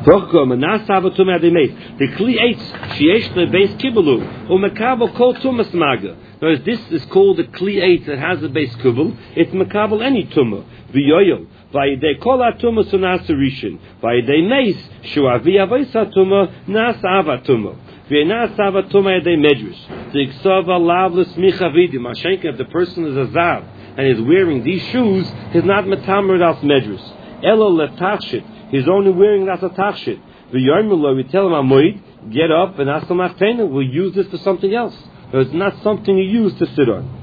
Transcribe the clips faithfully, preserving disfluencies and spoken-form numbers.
The kli eitz sheyesh le beis kibulu umekabel kol tumas maga. Whereas this is called the kli eitz that has a beis kibul. It's mekabel any tumah. V'yoyel v'yidei kol atuma sunas rishin v'yidei meis shuavi avos atuma nas avatuma v'nas avatuma yidei medrus. The iksava lavlus michavidim. Mashenka, if the person is a zav and is wearing these shoes, he's not metamer as medrus. Elo letachshit. He's only wearing that a tachshit. We tell him, Amoid, get up and ask him, we'll use this for something else. But it's not something you use to sit on.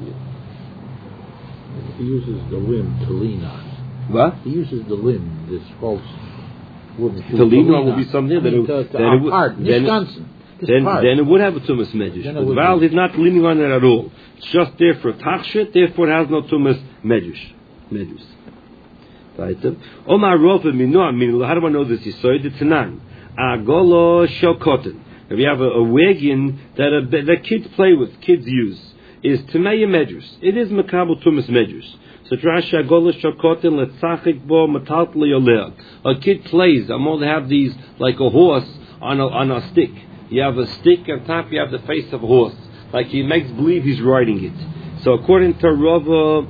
He uses the limb to lean on. What? He uses the limb, this false wooden shoe. To lean on will be something that it would... Then, then, then it would have a tumas medrash. But while he's not leaning on it at all. It's just there for a tachshit, therefore it has no tumas medrash. Medrash. Omar Rova Minoa Min. How do I know this? You saw it. Tanan Agolo Shokotin. If you have a, a wagon that a, that kids play with, kids use, is Tameya Medrus. It is Makabel Tumas Medrus. So Trash Agolo Shokotin Letzachik Bo Mataltli Oleh. A kid plays. I'm going to have these like a horse on a on a stick. You have a stick on top. You have the face of a horse. Like he makes believe he's riding it. So according to Rava.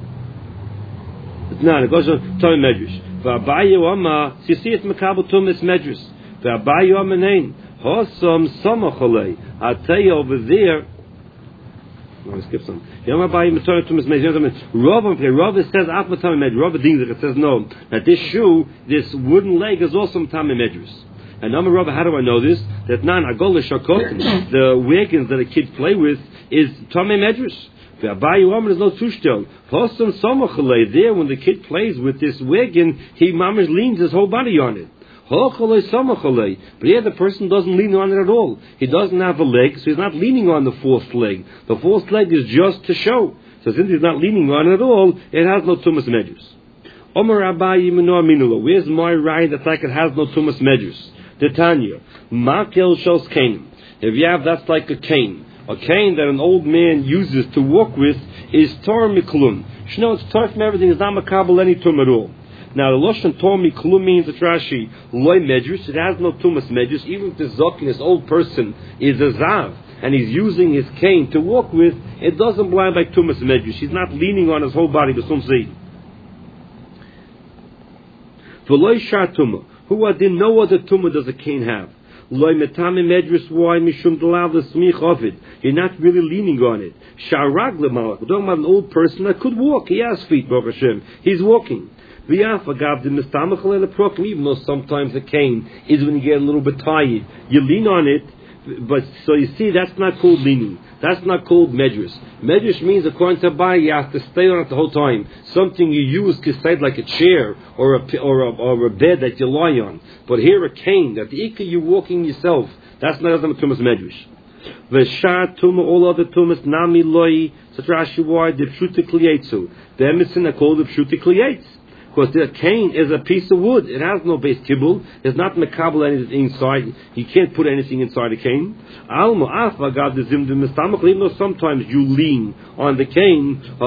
No, it goes on Torah Medrash. V'abayu Amma, so you see it's Mekabel Tumas Medrash. V'abayu Amma Nein, Hosam Samachalei. I'll tell you over there. No, I skip some. Yom Abayu Torah Tumas Medrash. Rav, Rav says After Torah Medrash. Rav Dingzich it says no. That this shoe, this wooden leg, is also Torah Medrash. And Amma Rav, how do I know this? That Nan Agol Shakot, the wagons that the kids play with, is Torah Medrash. There's no tushtel. There, when the kid plays with this wagon, he mamish leans his whole body on it. But here the person doesn't lean on it at all. He doesn't have a leg, so he's not leaning on the fourth leg. The fourth leg is just to show. So since he's not leaning on it at all, it has no tumas medrus. Where's my right that like it has no tumas medrus? The Tanya. Makel shels kain. If you have, that's like a cane. A cane that an old man uses to walk with is Torah Miklum. You know, it's Torah from everything. It's not Makabel any tum at all. Now, the Lashon Torah Miklum means that Rashi, Loi Medrus, it has no Tumas Medrus. Even if the Zokin, this old person, is a Zav, and he's using his cane to walk with, it doesn't blind like Tumas Medrus. He's not leaning on his whole body, but some say. V'loi Shar Tumah. Who adin, no other Tumah does a cane have. You're not really leaning on it. We're talking about an old person that could walk. He has feet, Baruch Hashem. He's walking. Even though sometimes a cane is when you get a little bit tired. You lean on it, but so you see, that's not called leaning. That's not called medrash. Medrash means, according to Abai, you have to stay on it the whole time. Something you use could say like a chair or a, or a or a bed that you lie on. But here a cane, that the ikka you're walking yourself, that's not a tumas medrash. V'shar tumah, all other tumas, nami loi, such Rashi why, the pshuti kliyetzu. The emerson are called the pshuti kliyetz. Because the cane is a piece of wood. It has no base kibble. It's not mekabel anything inside. You can't put anything inside a cane. Alma afa gad the zimdim mistamach. Even though sometimes you lean on the cane, the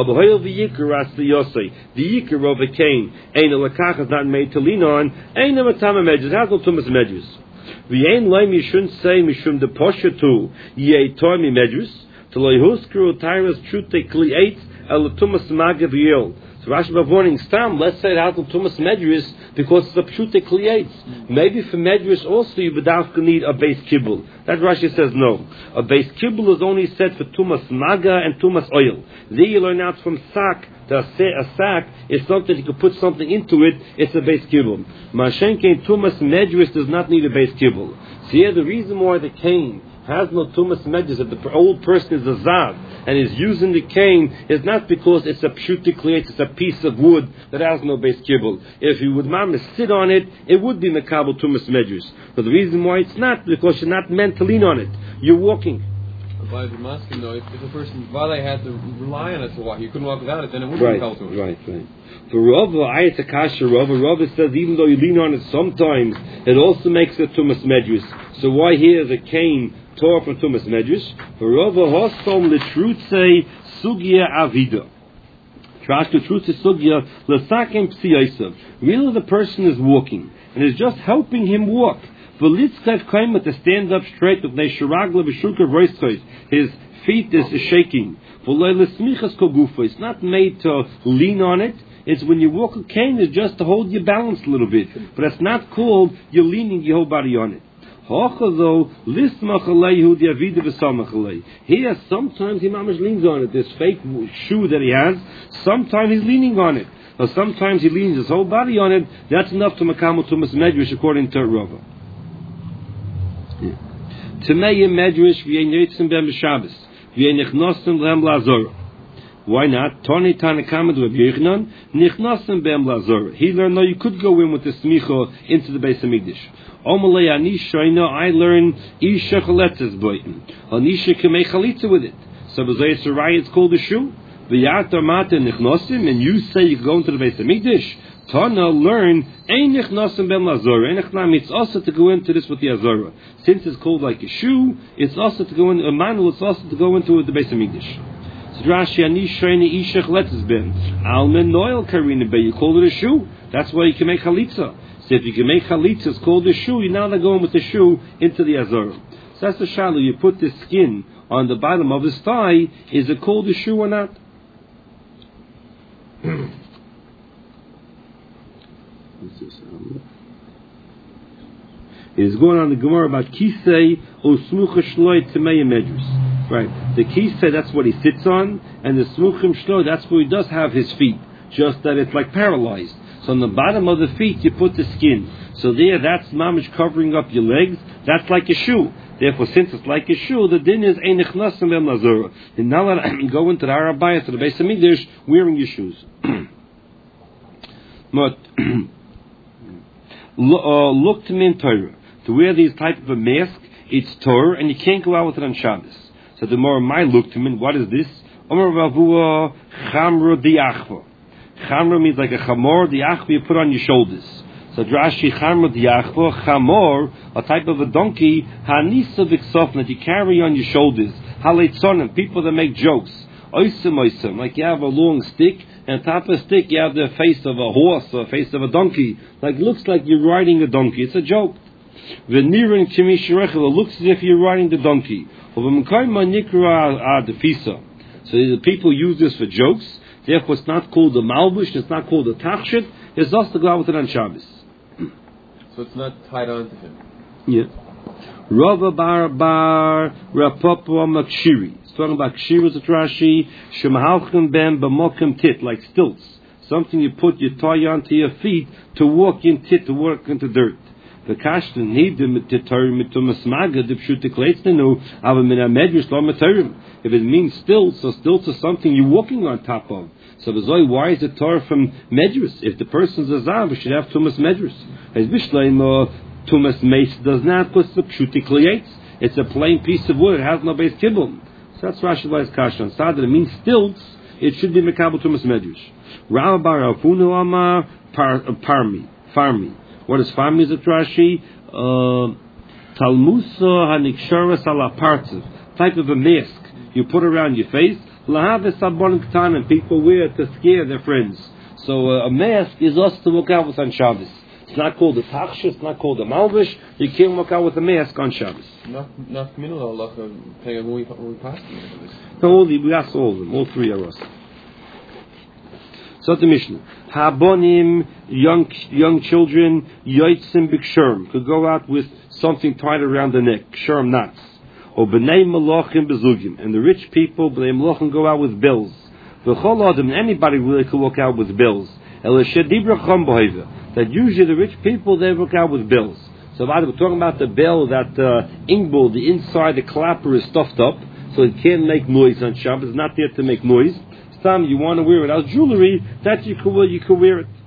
yikar of a cane, ein lekach is not made to lean on. Ein matama medjus. It has no tumas medjus. V'yein loim, you shouldn't say mishum de poshatu yei tormi medjus. To loihuskru tyrus trute klietz el tumas maga v'yel. Rashi warning stam. Let's say it has no tumas medrus because it's a pshute kliyetz. Maybe for medrus also you would need a base kibble. That Rashi says no. A base kibble is only said for tumas maga and tumas oil. There you learn out from sack. A sack is something you can put something into it. It's a base kibble. Mashenkein tumas medrus does not need a base kibble. So here the reason why the cane has no tumas medrus, that the old person is a zav and is using the cane, is not because it's a pshuti kliyetz, it's a piece of wood that has no base kibble. If you would mama sit on it, it would be mekabel tumas medrus. But the reason why it's not, because you're not meant to lean on it. You're walking. By the masking though, if the person, while they had to rely on it to walk, you couldn't walk without it, then it wouldn't right, be held to it. Right, right. For Rava, ayat akasha, Rava, Rava says even though you lean on it sometimes, it also makes it tumas medrus. So why here is a cane Torah from tumas medrus? For Rava, hosom litrutze sugia avida. Trashka truth is sugya lesakem psiyasav. Really, the person is walking and is just helping him walk. V'litzkat kaimat to stand up straight with neisharagla b'shuka v'roischos. His feet is shaking. It's not made to lean on it. It's when you walk a cane, it's just to hold your balance a little bit. But it's not called you're leaning your whole body on it. Here, sometimes he mamash leans on it. This fake shoe that he has, sometimes he's leaning on it. Or sometimes he leans his whole body on it. That's enough to makam tumas medrash according to Rava. Tmei medrash v'yein yitzim b'em b'Shabbos v'yein nichnosim l'hem la'azorah. Why not? Tani Tanakama to Rabbi Yochanan, Nichnasim Be'em Lazor. He learned, no, you could go in with the smicha into the Beis Hamikdash. Omalei Ani Shoina, I learned Isha Chaletzes Boitin. Anisha can make chalitza with it. So B'zay Sarai, it's called a shoe. V'yata Mata Nichnasim, and you say you go into the Beis Hamikdash. Tana learn Ein Nichnasim Be'em Lazor. Ein Nichnam, it's also to go into this with the Azorah. Since it's called like a shoe, it's also to go in, a manual, it's also to go into the Beis Hamikdash. Rashi ani shreini ishach letzes ben almen noel karina be. You call it a shoe. That's why you can make chalitza. So if you can make chalitza, it's called a shoe. You now they're going with the shoe into the azorah. So that's the shalu. You put the skin on the bottom of his thigh. Is it called a shoe or not? It is going on the Gemara about kisei o smucha shloi temei medrus. Right. The kisei, that's what he sits on, and the smuchim shloi, that's where he does have his feet. Just that it's like paralyzed. So on the bottom of the feet, you put the skin. So there, that's mamish covering up your legs. That's like a shoe. Therefore, since it's like a shoe, the din is ein nichnasim be'em lazorah. And now that you go into the Arabaya, to the Beis Hamikdash, wearing your shoes. But look to me in Torah. To wear these type of a mask, it's Torah, and you can't go out with it on Shabbos. So the more my look to me, what is this? Omer Ravua Chamra Diachva. Chamra means like a chamor, diachva you put on your shoulders. So Drashi Chamra Diachva, chamor, a type of a donkey, Hanisa Viksofna, that you carry on your shoulders. Haletzonim, people that make jokes. Oisem oisem, like you have a long stick, and on top of the stick you have the face of a horse or the face of a donkey. Like it looks like you're riding a donkey. It's a joke. V'nirin kimishirechel, it looks as if you're riding the donkey. So the people use this for jokes. Therefore, it's not called a malbush. It's not called a tachshit. It's just to go out with it on Shabbos. So it's not tied on to him. Yeah. Rava bar bar rapapa makshiri. It's talking about kshiras at Rashi. Shemahalchem ben b'mokem tit, like stilts. Something you put your tie onto your feet to walk in tit, to walk into dirt. The kashtan need the mitarim mitumasmaga the pshutikleitzenu ava min amedrus lo mitarim. If it means stilts, so stilts is something you're walking on top of. So the why is the Torah from medrus? If the person's a zav, we should have tumas medrus. As bishleim tumas meis does not, because the pshutikleitz. It's a plain piece of wood. It has no base kibbutz. So that's Rashi Lai's kashtan. Sad that it means stilts. It should be mekabel tumas medrus. Rav bar Afunu amar parmi farmi. What is farmi is at Rashi? Talmusa hanikshara salapartziv, type of a mask you put around your face. Lahav sabon k'tan, and people wear it to scare their friends. So uh, a mask is us to walk out with on Shabbos. It's not called a tachshit. It's not called a malvish. You can't walk out with a mask on Shabbos. Not not minul Allah, depending on who we who we pass. No, all the, we ask all of them. All three are us. So the Mishnah, Habonim, young young children, Yoitzim B'Ksherm, could go out with something tied around the neck, Ksherm knots. Or B'nei Malachim Bezugim, and the rich people, B'nei Malachim, go out with bells. V'chol Adam, anybody really could walk out with bells. That usually the rich people, they walk out with bells. So we're talking about the bell that uh, ingbul, the inside, the clapper is stuffed up, so it can't make noise on Shabbos. It's not there to make noise. You want to wear it as jewelry, that you could wear, you could wear it.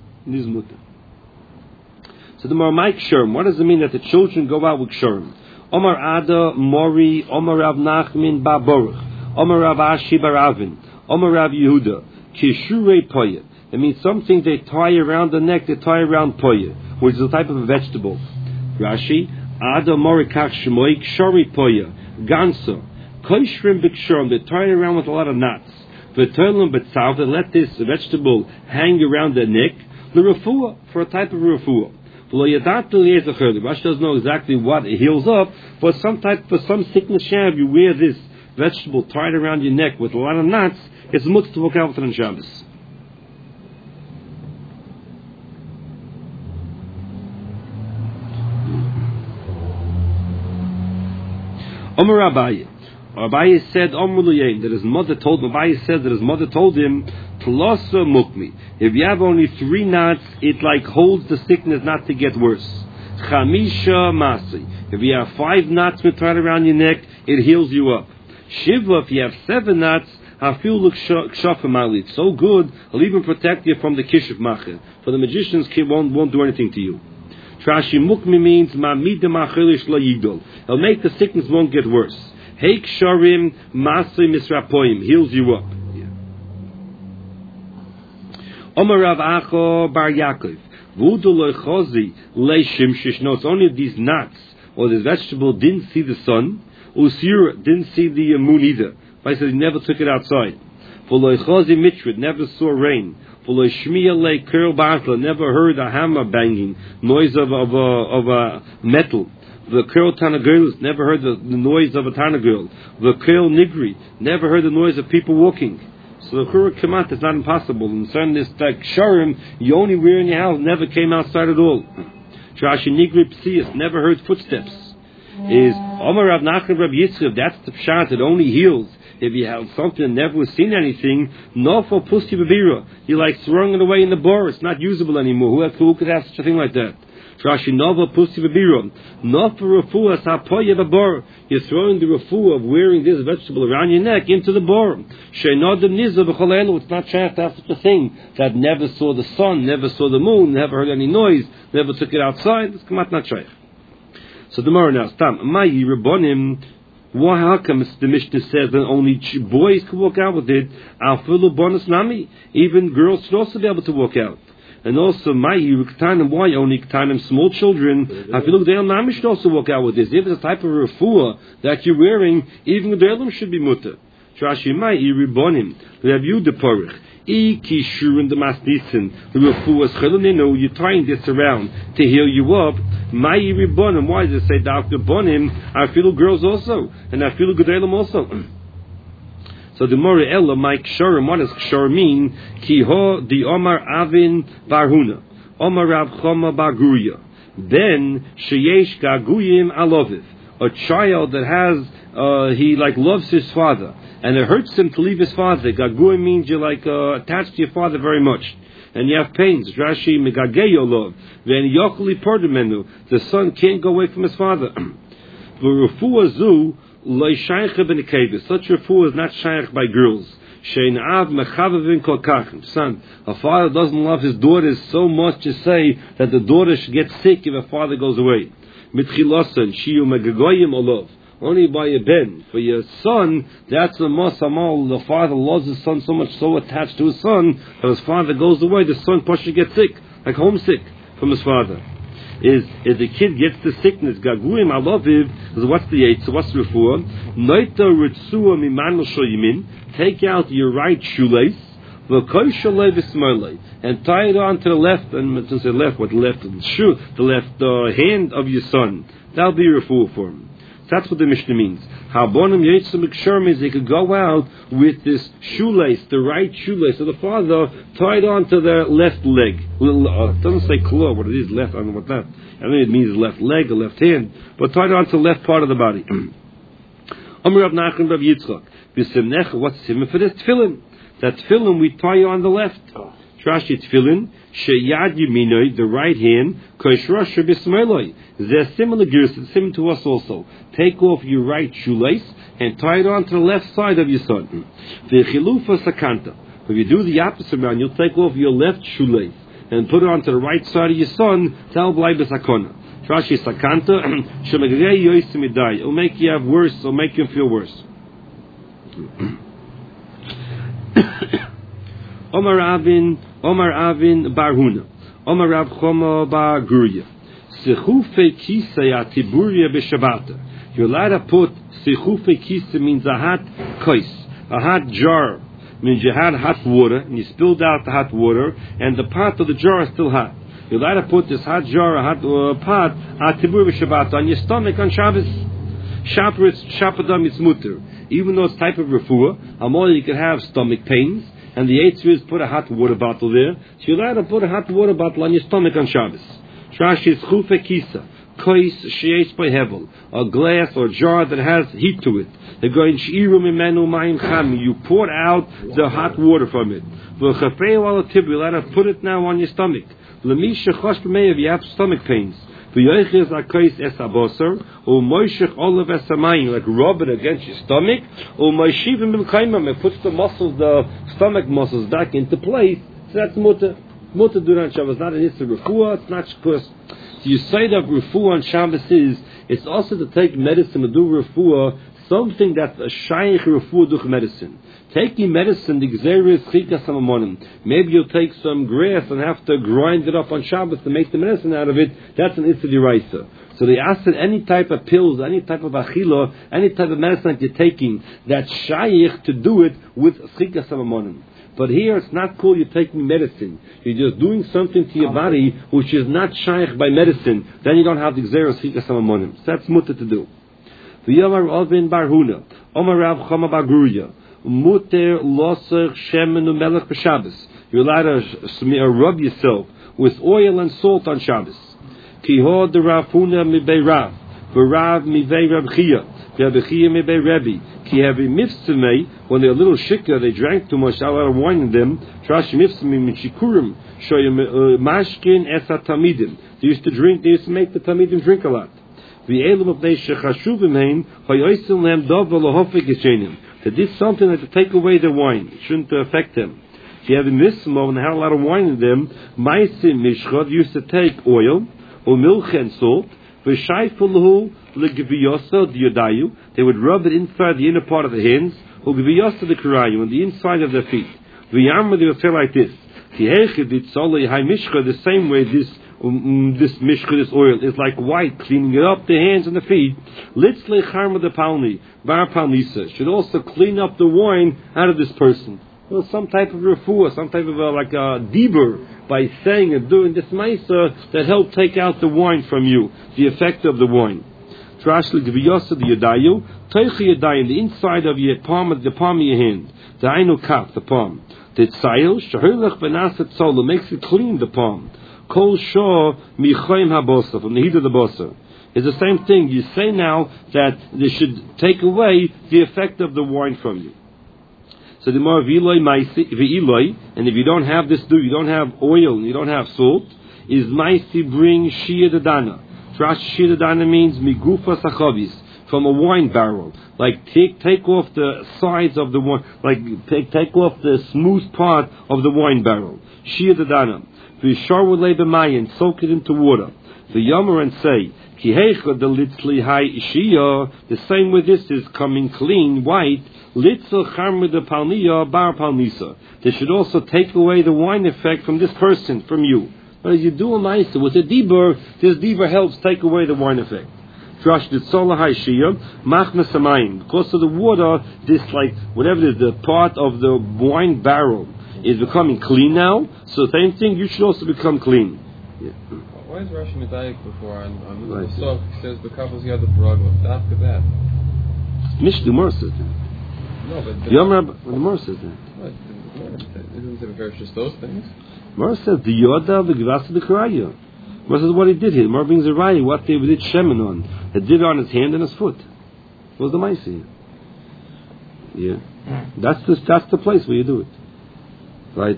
So the Marmaik Sherm, what does it mean that the children go out with Sherm? Omar Ada, Mori, Omar Rav Nachmin Baboruch, Omar Rav Ashi Baravin, Omar Rav Yehuda, Kishurei Poya. It means something they tie around the neck, they tie around Poya, which is a type of a vegetable. Rashi, Ada Mori Kach Shemoik, Shori Poya, Ganso, Koishrim Bikshurm, they tie it around with a lot of knots. V'toilum b'tzavta, let this vegetable hang around the neck, l'refuah, for a type of refuah. Rashi doesn't know exactly what it heals up, but some type, for some sickness shab, you wear this vegetable tied around your neck with a lot of knots, it's much to walk out with it on Shabbos. Omer Abaye. Abaye said, Omer Luyayim, that his mother told him, Abaye said that his mother told him, Tlasa mukmi. If you have only three knots, it like holds the sickness not to get worse. Chamisha masi. If you have five knots tied around your neck, it heals you up. Shiva, if you have seven knots, hafil look shafamali. It's so good, it'll even protect you from the kishuf macher. For the magicians, won't, won't do anything to you. Trashi mukmi means ma'mida machilish la yigdol. It'll make the sickness won't get worse. Heik sharim masi misrapoim. Heals you up. Omar Rav Acho Bar Yaakov. Vudu loichozi leishim shishno. It's only if these nuts or this vegetable didn't see the sun. Usir didn't see the moon either. I said he never took it outside. For loichozi mitrid, never saw rain. For loishmiya le kerl batla, never heard a hammer banging, noise of of a, of a metal. The kerl tanagirls, never heard the, the noise of a tanagirl. The kerl nigri, never heard the noise of people walking. So the Chura Kamat is not impossible. And certain this like Sharim, you only wear in your house, never came outside at all. Trashi Nigri Psias, never heard footsteps. Is Omar Rav Nachman Rav Yitzchak, that's the pshat, it only heals if you have something and never seen anything. No for pussy bavira. You like throwing it away in the bar, it's not usable anymore. Who, who could have such a thing like that? Trashi Nova pussy bavira. No for refuah sapoya babar. You're throwing the refuah of wearing this vegetable around your neck into the bar. Sheinodim niza b'cholelu. It's not shaykh to have such a thing that never saw the sun, never saw the moon, never heard any noise, never took it outside. It's kamat not shaykh. So the Gemara now, Stam, Mayi Rabbonim, why how come the Mishnah says that only boys can walk out with it? Alfilu bonus nami, even girls should also be able to walk out. And also, Mayi Riktanim, why only Ktanim, small children? Alfilu G'deilam nami should also walk out with this. If it's a type of refuah that you're wearing, even G'deilam should be mutter. Trashi Mayi Rabbonim, Rav Yehuda Porich. You're tying this around to heal you up. Why does it say Doctor Bonim? I feel girls also, and I feel Gedalim also. So the Mori Ella, Mike Ksharim, what does Ksharim mean? Kiho the Omar Avin Barhuna, Omar Rav Choma Baguria. Then Sheyesh Gaguyim Aloviv, a child that has uh, he like loves his father. And it hurts him to leave his father. Gagui means you're like uh, attached to your father very much. And you have pains. Rashi megageyo lov. Then yokli pordemenu. The son can't go away from his father. V'refuah zu loy shaycha b'nekevis. Such refuah is not shaykh by girls. Shein av mechavavin kol kachim. Son, a father doesn't love his daughters so much to say that the daughter should get sick if a father goes away. Mitchilosan shiyu megagoyim olov. Only by a ben. For your son, that's a masamal. The father loves his son so much, so attached to his son, that his father goes away, the son possibly gets sick, like homesick from his father. Is if the kid gets the sickness, gaguim alaviv, is what's the eight? So what's the refuah? Noita ritzua mimanu shoyimin. Take out your right shoelace, v'koi shalei v'smolei, and tie it on to the left, and to the left, what the left shoe, the left uh, hand of your son. That'll be your refuah for him. That's what the Mishnah means. Habonim Yitzim Mikshar means they could go out with this shoelace, the right shoelace of the father, tied onto their left leg. Uh, it doesn't say claw, what it is, left, I don't know what that. I don't know if it means left leg or left hand, but tied onto the left part of the body. Amr Rav Nachman Rav Yitzchak. B'simnech, what's simon for this? Tefillin. That tefillin we tie on the left. Trashi tefillin, sheyad yiminoi, the right hand, koshrosh b'smeiloi. They're similar gears, similar to us also. Take off your right shoelace and tie it on to the left side of your son. V'chilufa sakanta. If you do the opposite round, you'll take off your left shoelace and put it onto the right side of your son. That'll be b'sakona. Trashi sakanta, shemegei yoisimidai. It'll make you have worse. It'll make you feel worse. Omar Avin, Omar Avin Barhuna, Omar Rav Choma Bar Guria. Sechufe kisei atiburia b'shabata. You're allowed to put sechufe kisei means a hot kais, a hot jar means you had hot water and you spilled out the hot water, and the pot of the jar is still hot. You're allowed to put this hot jar, a hot uh, pot, atibur b'Shabbat on your stomach on Shabbos. Shabbos, Shabbatam is mutter. Even though it's type of refuah, amol you can have stomach pains, and the eighth is put a hot water bottle there. So you're allowed to put a hot water bottle on your stomach on Shabbos. Trash is chufe kisa. Kois sheyesh by hevel, a glass or jar that has heat to it. They're going shi'iru mimenu mayim chami. You pour out the hot water from it. V'chafeu al tib. You're allowed to put it now on your stomach. L'misha chosh b'meiv. You have stomach pains. V'yoichiz akois es abosar. U'moishich olav es hamayim. Like rub it against your stomach. U'moishivim b'mkaimam. It puts the muscles, the stomach muscles back into place. So that's mutter. Mutter duran Shabbos. Not an issue refuah. It's not shkus. So you say that refuah on Shabbos is, it's also to take medicine to do refuah, something that's a shaykh refuah duch medicine. Taking medicine, the gzeir is chikas hamamonim. Maybe you'll take some grass and have to grind it up on Shabbos to make the medicine out of it. That's an issa d'oraisa. So they ask that any type of pills, any type of achila, any type of medicine that you're taking, that's shaykh to do it with chikas hamamonim. But here it's not cool you're taking medicine. You're just doing something to your body which is not shaykh by medicine. Then you don't have the gzeir chikas hamamonim. So that's mutter to do. V'yomar Alvin bar Huna, Omar Rav Chama bar Guruya, muter losach shemen u'melech b'Shabbos. You're allowed to smear, rub yourself with oil and salt on Shabbos. Ki ho de Rav Huna mibei Rav, v'Rav mibei Rav Chia, v'Rav Chia mibei Rebbe. Ki hevi mifzemei, when they're a little shikah, they drank too much, a lot of wine in them. Trash mifzemei min shikurim, shoyim mashkin esa tamidim. They used to drink, they used to make the tamidim drink a lot. V'elum of they shechashuvim hein, hayoisim lehem dov v'lohofik yishenim. They did something that to take away the wine. It shouldn't affect them. If you have a mismo and they had a lot of wine in them, maisim mishchot used to take oil, or milk and salt, v'shayfuluhu l'gviyosa d'yodayu. They would rub it inside the inner part of the hands, or gviyosa the karayu, on the inside of their feet. V'yamma, they would say like this. The same way this um, this mishcha, this oil, is like white, cleaning it up, the hands and the feet. Litzle charma de palni, bar palnisa, should also clean up the wine out of this person. Well, some type of refuah, some type of a, like a deber, by saying and doing this maisa that help take out the wine from you, the effect of the wine. Trashli gviyosa the yadayu, teichi yadayu, the inside of your palm, the palm of your hand, the ainu kaf, the palm. The tzayil shahilach benasat sola makes it clean, the palm. Kol shah michayim habosa, from the heat of the bosa. It's the same thing. You say now that they should take away the effect of the wine from you. So the more v'iloi maisi v'iloi, and if you don't have this, do you don't have oil and you don't have salt, is maisi bring shia dadana. Trash shia dadana means migufa sachavis, from a wine barrel. Like take take off the sides of the wine, like take take off the smooth part of the wine barrel. Shia dadana. V'shar v'lei b'mayin, soak it into water. V'yomer and say, ki heicha the litzli hai shia. The same way this is coming clean, white. Litzel charma de palniya bar palnisa. They should also take away the wine effect from this person, from you. But as you do a ma'isa with a deber, this deber helps take away the wine effect. Trash the sola hai shia machna samayim. Because of the water, this like whatever it is, the part of the wine barrel is becoming clean now. So the same thing, you should also become clean. Yeah. Why is Rashi Medayik before on on the Pesach says the couples you have the prerogative? After that, Mish the Gemara says that. No, but the Yom Rabbah, the Gemara says that. What? Isn't it very just those things? Gemara says the Yoda the Givasa the Karaya. Gemara says what he did here. Gemara brings a raya what they did shemen on. They did it on his hand and his foot. What was the ma'aseh? Yeah, that's the that's the place where you do it. Right?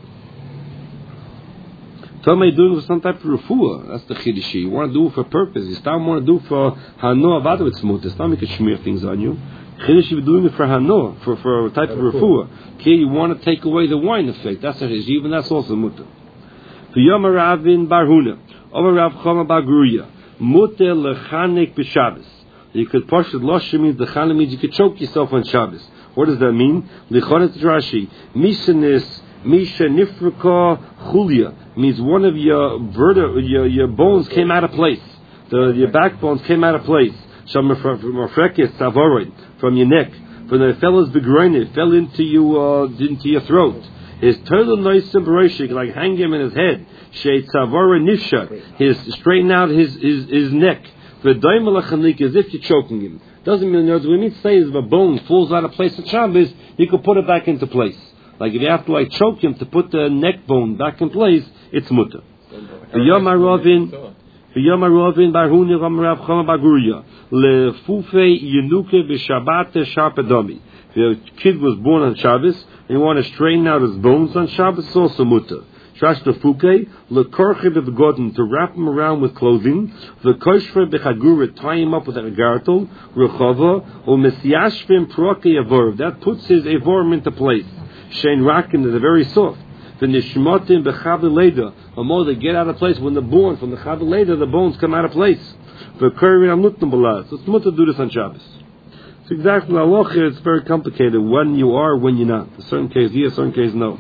Tell me, you're doing it for some type of refuah. That's the chidishi. You want to do it for purpose. You still want to do it for hano avada with smut. It's not make it smear things on you. Chidishi, you're doing it for hano, for for a type of refuah. Okay, you want to take away the wine effect. That's a chidishi, even that's also mutter. V'yom Ravin bar Huna, Omer Rav Chama bar Guruya, muter lechanek b'Shabbos. You could push it. Loshe means the chanek means you could choke yourself on Shabbos. What does that mean? Lichonet Rashi, mishanis. Misha nifrika chulia means one of your vertebra, your, your bones came out of place. The, your backbones came out of place. From your neck. For the fellow's begroin, it fell into you, uh, into your throat. His turtle noise separation, like hang him in his head. Shei tzavara nifshak, his straighten out his his, his neck. The daimalachanik, as if you're choking him. Doesn't mean, what we mean to say is if a bone falls out of place at Shabbos, you can put it back into place. Like if you have to like choke him to put the neck bone back in place, it's mutter. V'yom harovin, v'yom harovin barhuni ram Rav Chama Baguria lefufei yenuke b'shabbat sharpedomi. If a kid was born on Shabbos and you want to straighten out his bones on Shabbos, it's also mutter. Trash the fuke, lekorche b'v'godin, to wrap him around with clothing, lekoshre b'chagura, tie him up with a gartel, rechava, or mesiashvim proke avor, that puts his avorim into place. Shein rakin is very soft. The nishmotim b'chav leda, or more they get out of place when they're born. From the chav leda, the bones come out of place. The kurvin amnutim balaz. So it's mutter to do this on Shabbos. It's exactly halacha. It's very complicated. When you are, when you're not. In certain case, yes, certain case, no.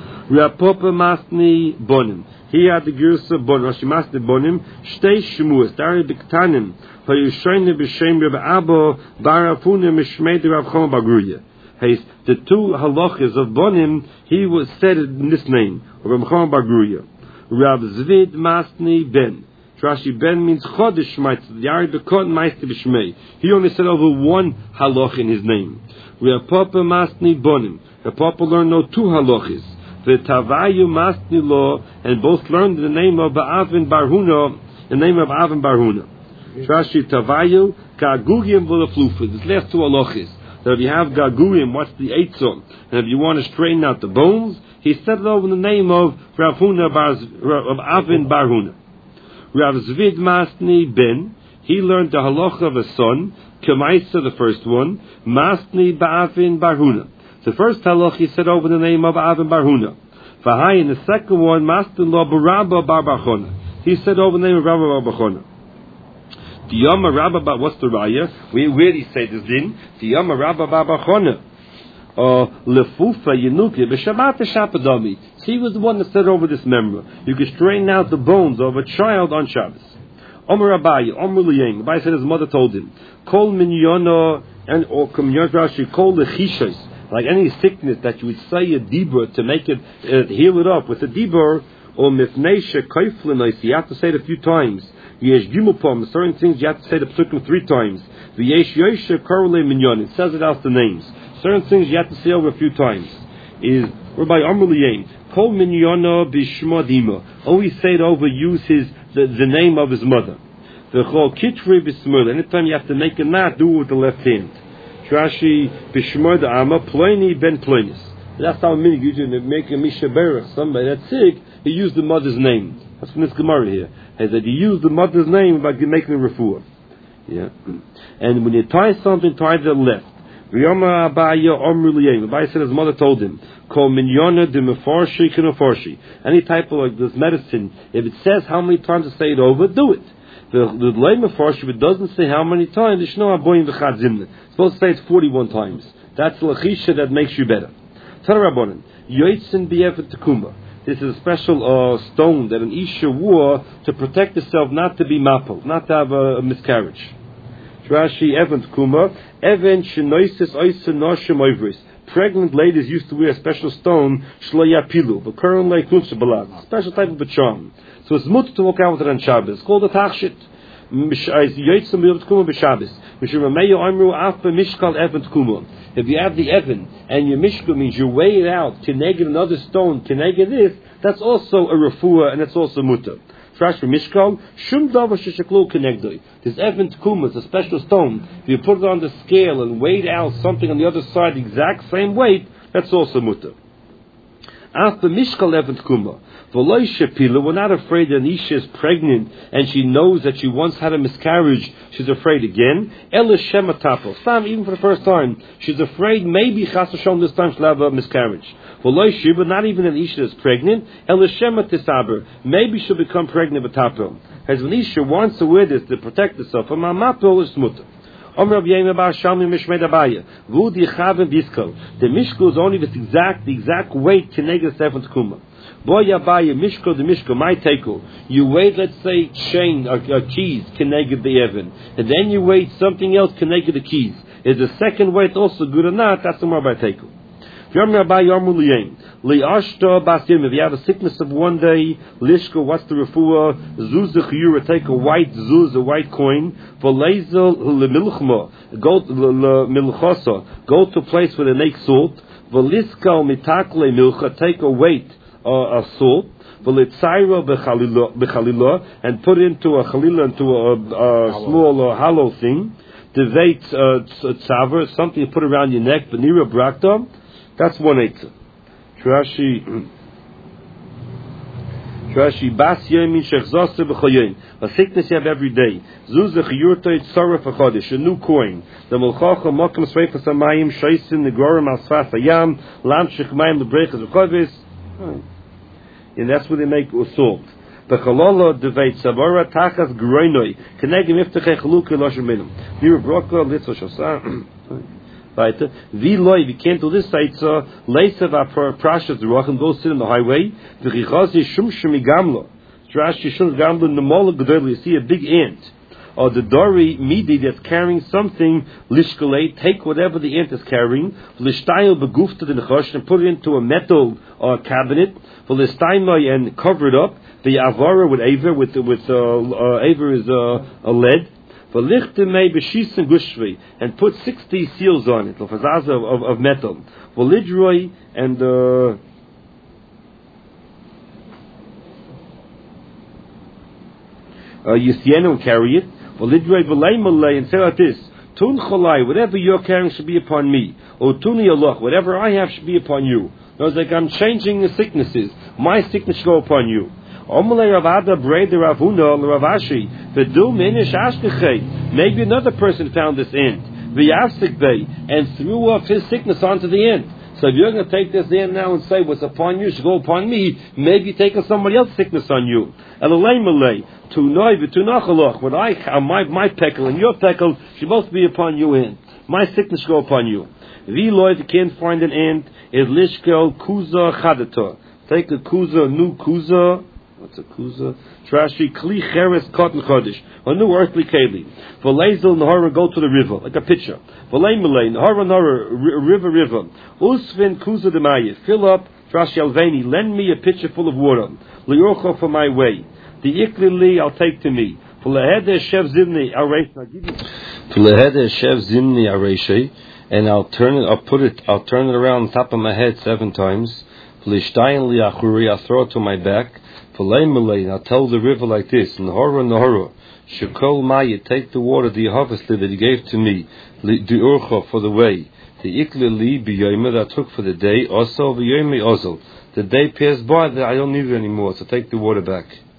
Rapopa masni bonim. He had the girsa bonim. Rashi masni bonim. Shtei shmuas. Dari biktanim. Hayushoyne b'shem Reb Abba barafune mishmei Rav Chama Baguria. The two halachas of bonim, he was said in this name, Rav Chama Baguria. Rav Zvid masni ben. Rashi ben means chodesh maitzah. Dari bekot maitzah b'shmei. He only said over one halach in his name. Rapopa masni bonim. Rapopa learned no two halachas. The Tavayu Masni Lo, and both learned the name of Avin Barhuna, the name of Avin Barhuna. Trashi Tavayu, Gagugim Vulaflufa. This last two halachis. That if you have Gagugim, what's the eitzah? And if you want to straighten out the bones, he said it over the name of Ravhuna Bar, of Avin Barhuna. Rav Zvid Masni Ben, he learned the halacha of a son, Kemaisa, the first one, Masni Ba'avin Barhuna. The first halach he said over the name of Avin Barhuna. V'hai, in the second one, Master Lo Barabba Bar Bachona. He said over the name of Rabba Bar Bachona. Diyama Rabba, what's the raya? We really say this din. Diyama Rabba Bar Bachona. Lefufa Yenuke B'Shabbat Shapadami. He was the one that said over this member. You can straighten out the bones of a child on Shabbos. Omer Abaye, Omer Liyeng. Abaye said his mother told him, Kol Minyono and or Kumyon Rashi, Kol Lechishas. Like any sickness that you would say a dibur to make it uh, heal it up with a dibur, or mifneisha kaiflinais, you have to say it a few times. Yesh gimupom, certain things you have to say the psukim three times. The yesh yosha karole minyon, it says it out the names. Certain things you have to say over a few times. Is Rabbi Amr Liyem, kol minyono bishma dima. Always say it over, use his the, the name of his mother. The chol kitri bismur. Anytime you have to make a knot, do it with the left hand. Rashi b'shmor the ama ploini ben ploinis. That's how many you do to make a mishabera. Somebody that's sick, he used the mother's name. That's from this Gemara here. He said he used the mother's name by making a refuah. Yeah. And when you tie something, tie to the left. V'yoma abaya omru liyem. Abaya said his mother told him, "Kol minyona de mefarshi k'nefarshi." Any type of like this medicine, if it says how many times to say it over, do it. The the lema farshi, if it doesn't say how many times, it's no aboyin v'chad zimna. It's supposed to say it's forty-one times. That's the lachisha that makes you better. Tarabonin yoitzin b'yefet tekuma. This is a special uh, stone that an isha wore to protect herself, not to be mapel, not to have a, a miscarriage. Rashi Evan tekuma Evan shenoisis oisin noshim oivris. Pregnant ladies used to wear a special stone, shloyapilu, but currently kunchabalad, special type of a charm. So it's mutter to walk out with it on Shabbos. It's called a tachshit. If you have the Evan and your mishka means you weigh it out, keneged another stone, keneged this, that's also a refuah and it's also mutter. Trash for mishkal, shum davar sheshaklu kenegdoi. This Evan tkuma is a special stone. If you put it on the scale and weigh out something on the other side, the exact same weight, that's also mutter. After mishkal Evan tkuma. We're not afraid that Isha is pregnant and she knows that she once had a miscarriage. She's afraid again. Ela Shema Tapel. Sam, even for the first time, she's afraid maybe Chas Hashem this time she'll have a miscarriage. But not even an Isha is pregnant. Ela Shema Tisaber. Maybe she'll become pregnant with Tapel. As when Isha wants to wear this to protect herself from Mapel is mutter. Omer Rav Yema Bar Shalmi Mishmei Dabaya. Vud Yichav Biskal. The mishko is only the exact, the exact weight to negate seven tkuma. Boy Yabaya Mishko the Mishko my tekel. You weigh, let's say, chain or, or keys connected the Evan, and then you weigh something else connected the keys. Is the second weight also good or not? That's the more by Teiku. If you have a sickness of one day, lishka, what's the refuah? Zuzah chiyura, take a white zuz, a white coin. For lezel lemilchma, go to milchosa, go to a place where they make salt. V'liskal mitakle milcha, take a weight uh, of salt. V'litzayra bechalila, and put into a chalila, into a, a small uh, hollow thing. Deveit tzaver, something you put around your neck. Benira brakta. That's one eitzah. Rashi, Rashi, Bas Yemin Shechzase B'Chayin. A sickness you have every day. Zuzah Chiyurta Yitzara Fachadish. A new coin. The Mulchacha Mokim Sreifas Amayim Shaisin Negorim Al Sfas Hayam Lam Shechmayim Lebrechas V'Chavis. And that's where they make salt. B'Chalala Deveit Savara Tachas Groinoi. Kenegim Iftachei Chalukei Loshem Minum. Mira Broka Litzah Shosah. Right? V'loi, we can't do this. Saitza leisav apar prashas derachim. Go sit on the highway. V'chichazi shum shumi gamlo. Rashi shum gamlo nemola gedol. You see a big ant, or the dori midi that's carrying something. Lishkalei, take whatever the ant is carrying. Lishtayil begufta the nechosh and put it into a metal or cabinet. V'listaymai and cover it up. The avara with aver with with uh, uh, aver is uh, a lead. And put sixty seals on it, of, of, of metal. Volidroi and uh, uh, Yisienu carry it. Volidroi v'lei malei, and say like this: Tun cholai, whatever you're carrying should be upon me. Or tuni aloch, whatever I have should be upon you. No, it's like I'm changing the sicknesses. My sickness should go upon you. Maybe another person found this ant and threw off his sickness onto the ant. So if you're going to take this ant now and say what's upon you should go upon me, maybe take somebody else's sickness on you. When I my my peckle and your peckle should both be upon you, ant. My sickness should go upon you. If you can't find an ant, is lishkel kuza chadata. Take a kuza, new kuza. What's a kuza? Trashi kli cheres cotton chodesh. A new earthly keli. V'leizel nahara, go to the river like a pitcher. V'lei melei nahara nahara, river river. Usvin kuza demaya, fill up. Trashi alveni, lend me a pitcher full of water. Liyorcha for my way. The ikli li, I'll take to me. V'lehede shev zimni areish. V'lehede shev zimni areish, and I'll turn it. I'll put it. I'll turn it around on top of my head seven times. V'lishtayin li achuri, I'll throw it to my back. I'll tell the river like this: Nahara, Nahara, Shekol Maya, take the water, the harvestly that you gave to me, the urcha for the way, the ikli li b'yoyme that I took for the day, also b'yoyme ozol. The day passed by that I don't need it anymore, so take the water back.